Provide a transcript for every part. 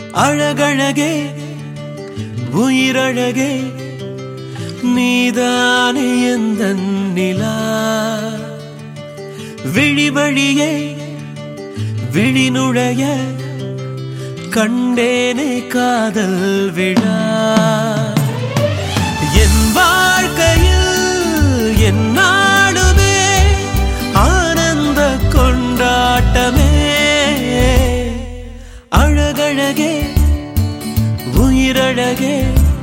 அழகழகே உயிரழகே நீதானே எந்தன் நிலா விழிவழியே விழிநுழைய கண்டேனே காதல் விழா என் வாழ்க்கையில் என்னாலுமே ஆனந்த கொண்டாட்டமே அழகழகே உயிரழகே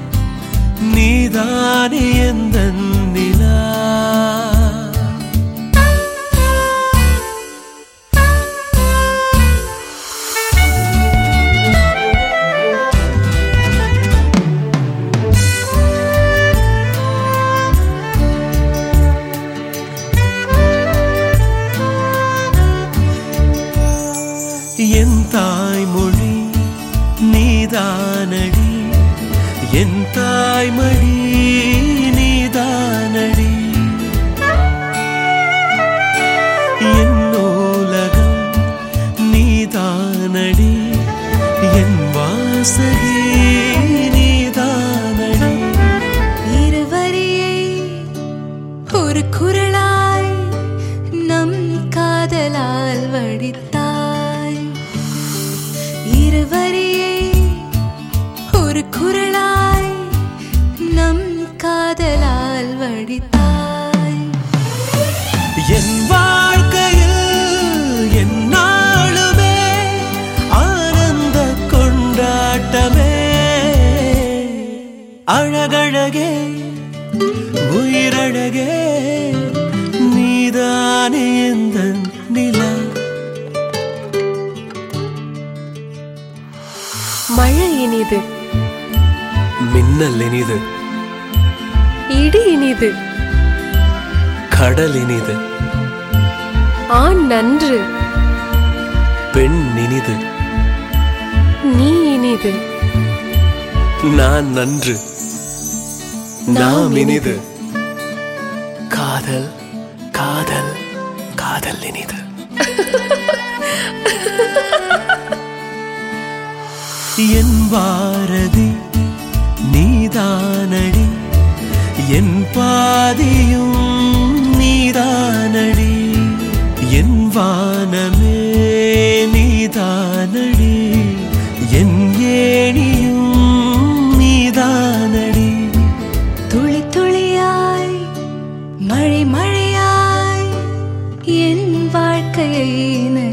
நீதானே எந்தன் நிலா என் தாய்மொழி நீதானடி என் தாய்மடி நீதானடி என் நூலகம் நீதானடி என் வாசகி நீதானடி இருவரியை ஒரு குரலாய் நம் காதலால் வடித்தாய் இருவரியை ஒரு குரலாய் நம் காதலால் வடித்தாய் என் வாழ்க்கையில் என்னாலுமே ஆனந்த கொண்டாட்டமே அழகழகே உயிரழகே நீதானே எந்தன் நிலா மழை இனிது மின்னல் இனிது இடி இனிது கடல் இனிது ஆண் நன்று பெண் இனிது நீ இனிது நான் நன்று நாம் இனிது காதல் காதல் காதல் இனிது என் பாரதி நீதானடி என் பாதியும் நீதானடி என் வானமே நீதானடி என் ஏணியும் நீதானடி துளி துளியாய் மழை மழையாய் என் வாழ்க்கையை